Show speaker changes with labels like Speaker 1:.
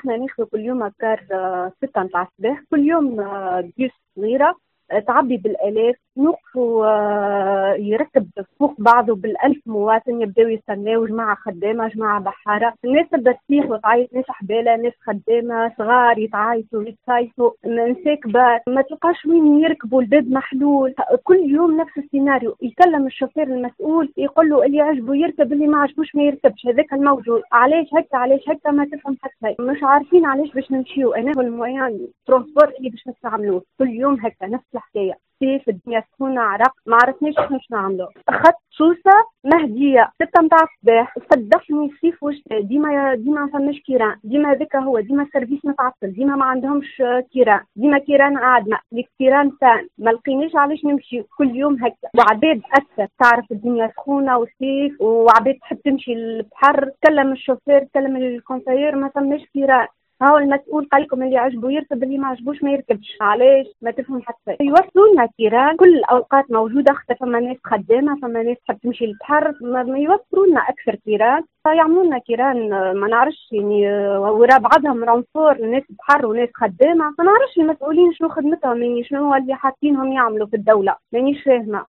Speaker 1: احنا ناخذ كل يوم كار 6 متاع الصباح، كل يوم بيوس صغيرة تعبي بالآلاف، نوقفوا يركب فوق بعضه بالألف مواطن، يبداو يستناو جماعة خدامة جماعة بحارة، الناس تبدا تصيح وتعيط، ناس حبالة ناس خدامة صغار يتعيطوا يتصيفوا، نساء كبار ما تلقاش وين يركبوا، الباب محلول، كل يوم نفس السيناريو. يكلم الشوفير المسؤول يقول له اللي عجبه يركب اللي ما عجبوش ما يركبش، هذاك الموجود. علاش هكا علاش هكا ما تفهم حتى مش عارفين علاش باش نمشيو انا والمويان ترونسبور اللي باش نستعملوه كل يوم هكا نفس الحكايه. كيف الدنيا سخونة عرق ما عرفناش شنو نعملوا. اخذت سوسه مهديه 6 متاع الصباح، صدقني الصيف والشتاء ديما ما فماش كيران، ديما هذاك هو، ديما السيرفيس متعطل، ديما ما عندهمش كيران، ديما كيران عادمه، الكيران ثان ما لقيناش علاش نمشي كل يوم هكا. وعباد اكثر تعرف الدنيا سخونه وصيف وعباد تحب تمشي البحر، كلم الشوفير كلم الكونسيير ما فماش كيران. هاو المسؤول قال لكم اللي عجبه يركب اللي ما عجبوش ما يركبش، علاش ما تفهم حتى. يوصلوا لنا كيران كل الاوقات موجوده، حتى فما ناس خدامه فما ناس تحب تمشي للبحر، ما يوصلوا لنا اكثر كيران، يعملوا لنا كيران ما نعرفش يعني وراء بعضهم رونفور ناس بحر وناس خدامه، ما نعرفش المسؤولين شنو خدمتهم، يعني شنو هو اللي حاطينهم يعملوا في الدوله مانيش فاهمه.